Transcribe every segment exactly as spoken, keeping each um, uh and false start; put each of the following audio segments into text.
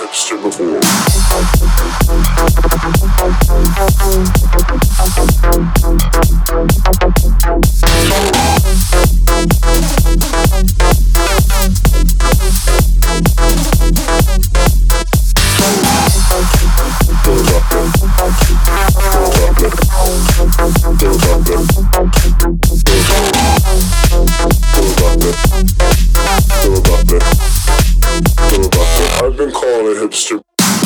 hipster before. I've been calling hipster.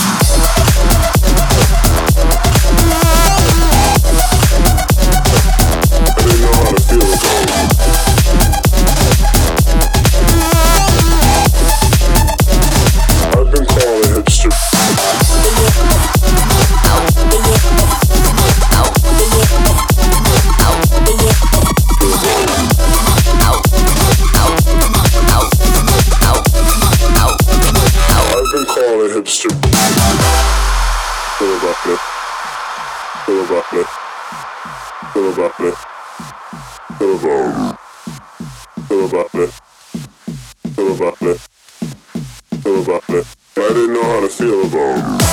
I didn't know how to feel about it. I've been calling hipster. Hipster. Feel about it. Feel about it. Feel about it. Feel about it. Feel about it. Feel about it. Feel about it. I didn't know how to feel about it.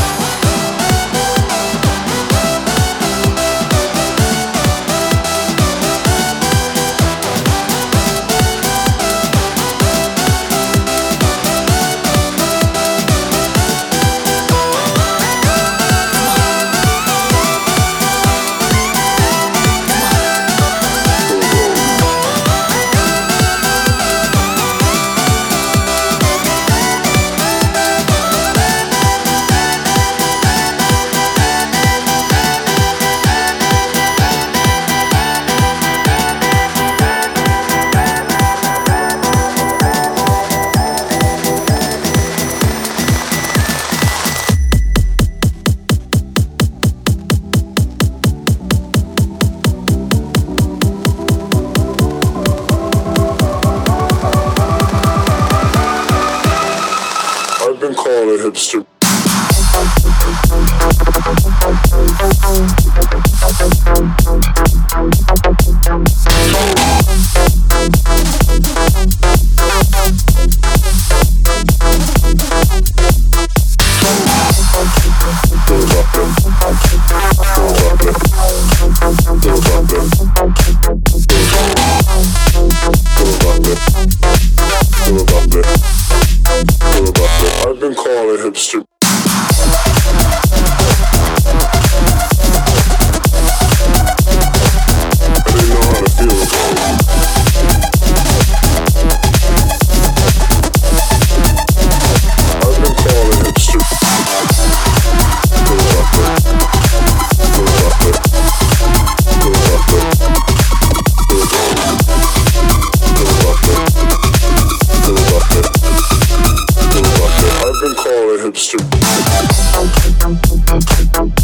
Been calling hipster. I've been calling hipster. I didn't know how to feel about it. I've been calling hipster. Feel about it. Feel about it. Feel about it. Feel about it. Feel about it. Feel about it. I've been calling hipster.